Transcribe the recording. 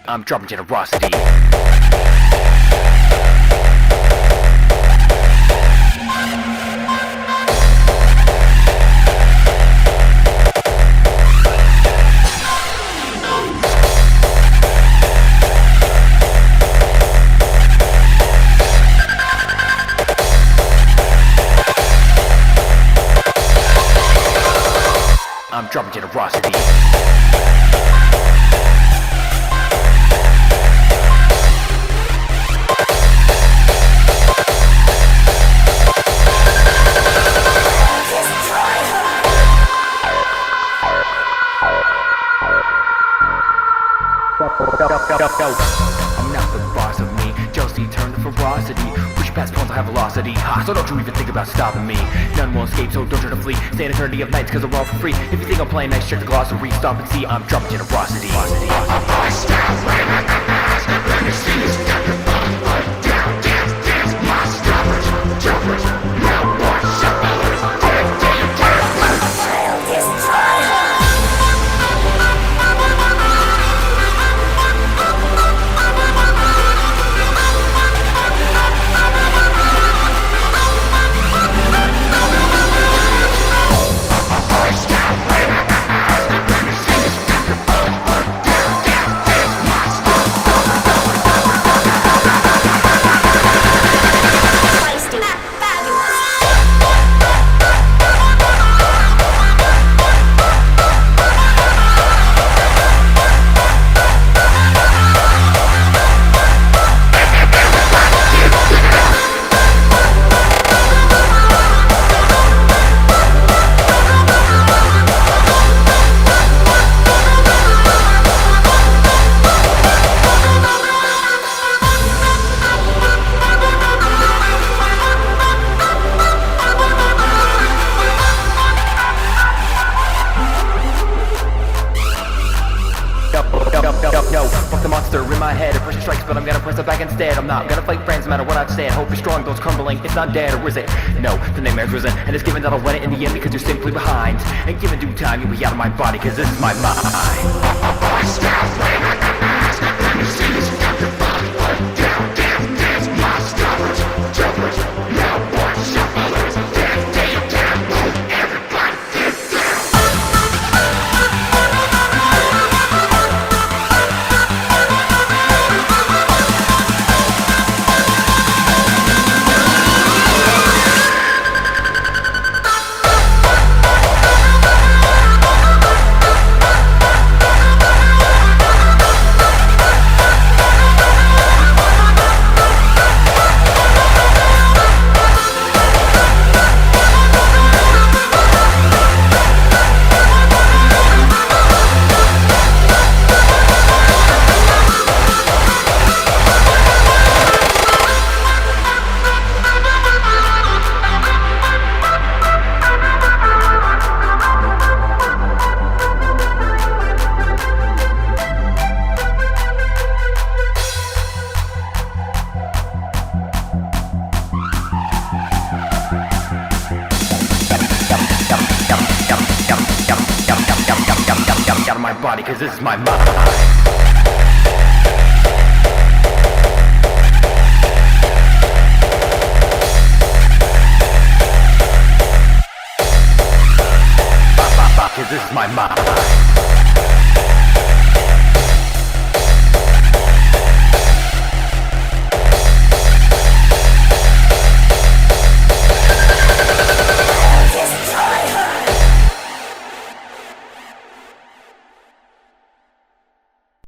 I'm dropping generosity. I'm dropping generosity. I'm not the boss of me. Jealousy turned to ferocity. Push past pawns, I have velocity. Ha, so don't you even think about stopping me. None will escape, so don't try to flee. Stay an eternity of nights, cause I'm all for free. If you think I'm playing nice, check the glossary. Stop and see, I'm dropping generosity. No, fuck the monster in my head. Pressure strikes, but I'm gonna press it back instead. I'm not gonna fight friends no matter what I've said. Hope is strong, though it's crumbling. It's not dead, or is it? No, the nightmare's risen, and it's given that I'll win it in the end because you're simply behind. And given due time, you'll be out of my body, cause this is my mind. Out of my body, cause this is my mind. Cause this is my mind.